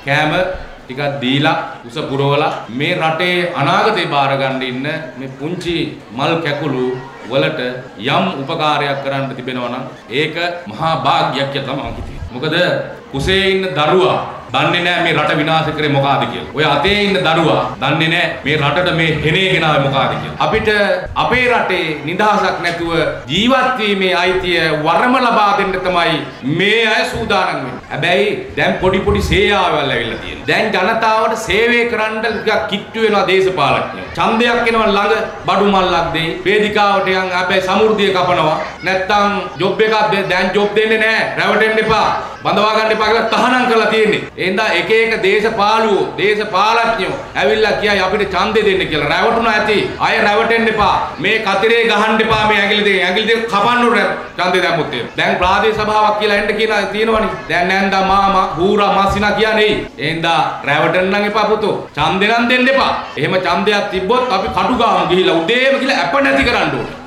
කෑම ටිකක් දීලා උස පුරවලා මේ රටේ අනාගතේ බාර ගන්න ඉන්න මේ පුංචි මල් කැකුළු වලට යම් උපකාරයක් කරන්න තිබෙනවා නම් ඒක මහා භාග්‍යයක් කියලා තමයි හිතන්නේ. මොකද කුසේ ඉන්න දරුවා දන්නේ නැහැ මේ රට විනාශ කරේ මොකಾದ කියලා. ඔය අතේ ඉන්න දරුවා දන්නේ නැහැ මේ රටට මේ හෙනේ ගෙනාවේ මොකಾದ කියලා. අපිට අපේ රටේ නිදහසක් නැතුව ජීවත් වීමේ අයිතිය වරම ලබා දෙන්න තමයි මේ අය සූදානම් වෙන්නේ. හැබැයි දැන් පොඩි සේයාවල් ඇවිල්ලා තියෙනවා. දැන් ජනතාවට සේවය කරන්න ටිකක් කිට්ටු වෙනවා දේශපාලඥයෝ. ඡන්දයක් එනවා ළඟ බඩු මල්ලක් දෙයි. වේදිකාවට යන් හැබැයි සමෘද්ධිය කපනවා. නැත්තම් ජොබ් එකක් දැන් ජොබ් දෙන්නේ නැහැ. රැවටෙන්න එපා. බඳවා ගන්න එපා කියලා තහනම් කරලා තියෙන්නේ. එහෙනම් එක දේශපාලුවෝ දේශපාලඥයෝ ඇවිල්ලා කියයි අපිට ඡන්දෙ දෙන්න කියලා. රැවටුණා ඇති. අය රැවටෙන්න එපා. මේ කතරේ ගහන්න එපා මේ ඇඟිලි දෙක කපන්න ඕනේ ඡන්දෙ දැම්මොත් එහෙම. දැන් ප්‍රාදේශ සභාවක් කියලා එන්න කියලා තියෙනවනේ. දැන් නැන්දා මාමා හූරා මාසිනා කියන්නේ. එහෙනම් රැවටෙන්න නම් එපා පුතෝ. ඡන්දෙ නම් දෙන්න එපා. එහෙම ඡන්දයක් තිබ්බොත් අපි කටු ගාමු ගිහිලා උදේම ගිහිලා අප නැති කරන්න ඕනේ.